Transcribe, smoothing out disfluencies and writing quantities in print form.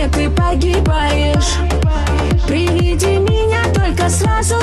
мне ты погибаешь. При виде меня только сразу